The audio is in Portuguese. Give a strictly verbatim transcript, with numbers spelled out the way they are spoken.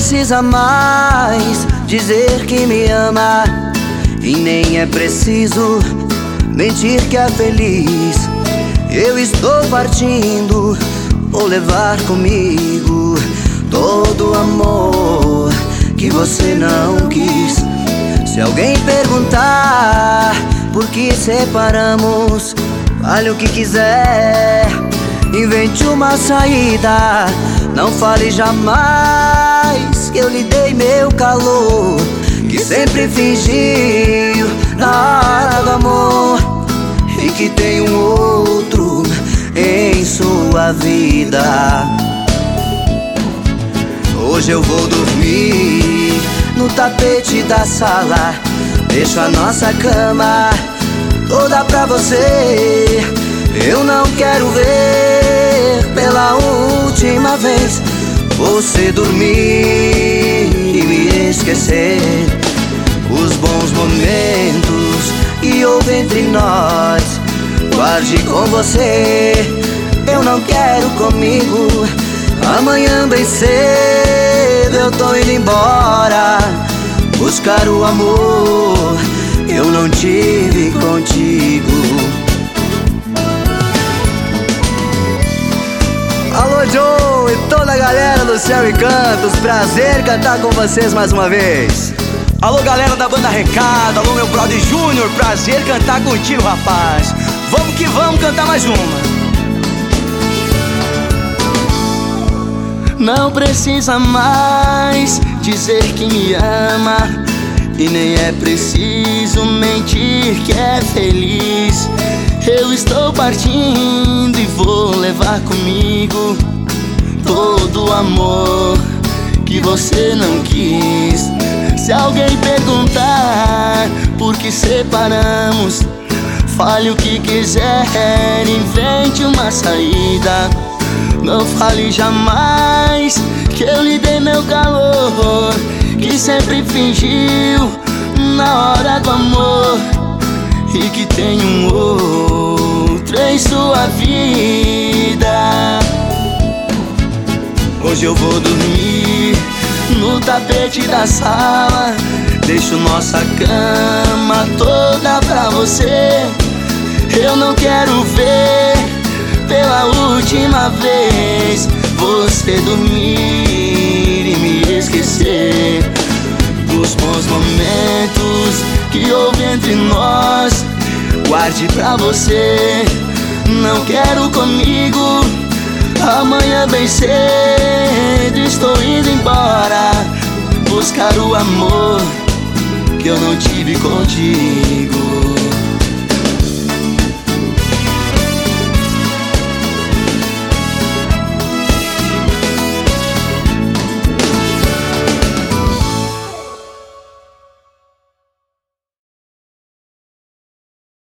precisa mais dizer que me ama, e nem é preciso mentir que é feliz. Eu estou partindo, vou levar comigo todo o amor que você não quis. Se alguém perguntar por que separamos, fale o que quiser, invente uma saída. Não fale jamais que eu lhe dei meu calor, que sempre fingiu na hora do amor, e que tem um outro em sua vida. Hoje eu vou dormir no tapete da sala, deixo a nossa cama toda pra você. Eu não quero ver pela última vez você dormir e me esquecer. Os bons momentos que houve entre nós, guarde com você. Eu não quero comigo. Amanhã bem cedo eu tô indo embora buscar o amor que eu não tive contigo. Alô, Joe e toda a galera do Céu e Cantos, prazer cantar com vocês mais uma vez. Alô, galera da banda Recado, alô, meu brother Júnior, prazer cantar contigo, rapaz. Vamos que vamos cantar mais uma. Não precisa mais dizer que me ama, e nem é preciso mentir que é feliz. Eu estou partindo e vou levar comigo todo o amor que você não quis. Se alguém perguntar por que separamos, fale o que quiser, invente uma saída. Não fale jamais que eu lhe dei meu calor, que sempre fingiu na hora do amor, e que tem um outro em sua vida. Hoje eu vou dormir no tapete da sala, deixo nossa cama toda pra você. Eu não quero ver pela última vez você dormir e me esquecer. Dos bons momentos que houve entre nós, guarde pra você. Não quero comigo. Amanhã bem cedo estou indo embora buscar o amor que eu não tive contigo.